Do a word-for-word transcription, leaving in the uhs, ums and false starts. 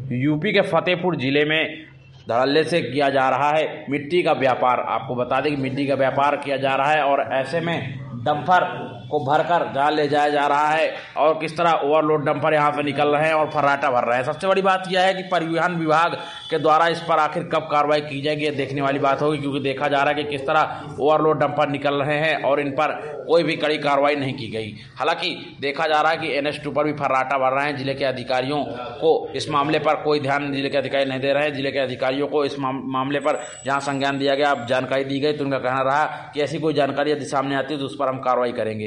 UP के फतेहपुर जिले में धड़ल्ले से किया जा रहा है मिट्टी का व्यापार। आपको बता दें कि मिट्टी का व्यापार किया जा रहा है और ऐसे में डंपर को भरकर जहाँ ले जाया जा रहा है और किस तरह ओवरलोड डंपर यहाँ से निकल रहे हैं और फर्राटा भर रहे हैं। सबसे बड़ी बात यह है कि परिवहन विभाग के द्वारा इस पर आखिर कब कार्रवाई की जाएगी, ये देखने वाली बात होगी, क्योंकि देखा जा रहा है कि किस तरह ओवरलोड डंपर निकल रहे हैं और इन पर कोई भी कड़ी कार्रवाई नहीं की गई। हालांकि देखा जा रहा है कि एन एच टू पर भी फर्राटा भर रहे हैं। जिले के अधिकारियों को इस मामले पर कोई ध्यान जिले के अधिकारी नहीं दे रहे हैं। जिले के अधिकारियों को इस मामले पर जहाँ संज्ञान दिया गया, जानकारी दी गई, तो उनका कहना रहा कि ऐसी कोई जानकारी यदि सामने आती है तो उस पर हम कार्रवाई करेंगे।